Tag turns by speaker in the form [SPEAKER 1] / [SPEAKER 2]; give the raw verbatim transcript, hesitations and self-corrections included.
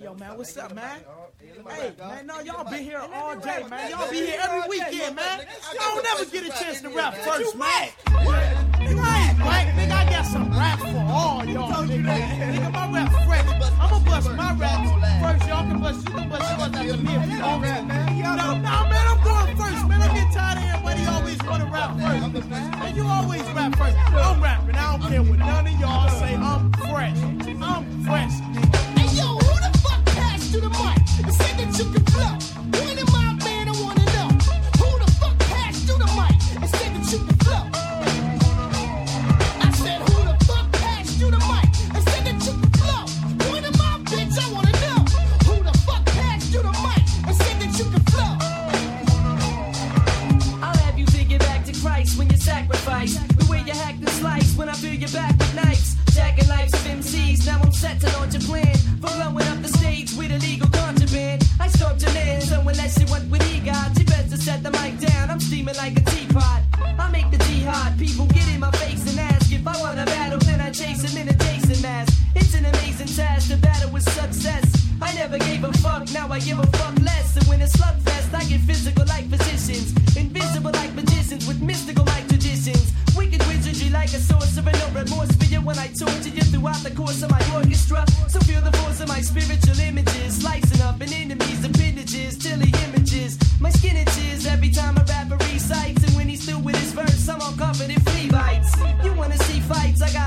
[SPEAKER 1] Yo, man, what's up, man? Hey, man, no, y'all be here all day, man. Y'all be here every weekend, man. Y'all don't never get a chance to rap first, man. You right, right? Nigga, I got some rap for all y'all, nigga. Nigga, my rap fresh. I'ma bust my rap first. Y'all can bust, you can bust yours after me if you want, man. No, no, man, I'm going first, man. I'm getting tired of everybody always want to rap first. And you always rap first. I'm rapping. I don't care what none of y'all say. I'm fresh. I'm fresh, nigga.
[SPEAKER 2] Hey, yo, who the fuck passed you the mic and said that you can flow? One of my man, I wanna know. Who the fuck passed you the mic and said that you can flow? I said, who the fuck passed you the mic and said that you can flow? One of my bitch, I wanna know. Who the fuck passed you the mic and said that you can flow?
[SPEAKER 3] I'll have you figure back to Christ when you sacrifice. The way you hack the slice when I feel you back with knives. Jacking lives of M Cs, now I'm set to launch a plan. For blowing up the stage with illegal contraband. I stopped your man, so unless you want what he got, you best to set the mic down, I'm steaming like a teapot. I make the jihad, people get in my face and ask if I want a battle, then I chase him in a Jason mask. It's an amazing task, the battle with success. I never gave a fuck, now I give a fuck less. And when it's slugfest, I get physical like physicians. Invisible like magicians with mystical like traditions. Wicked wizardry like a sorcerer, no remorse for you when I torture you throughout the course of my orchestra. So feel the force of my spiritual images, slicing up an enemy's appendages till he images. My skin itches every time a rapper recites, and when he's through with his verse, I'm all covered in flea bites. You wanna see fights? I got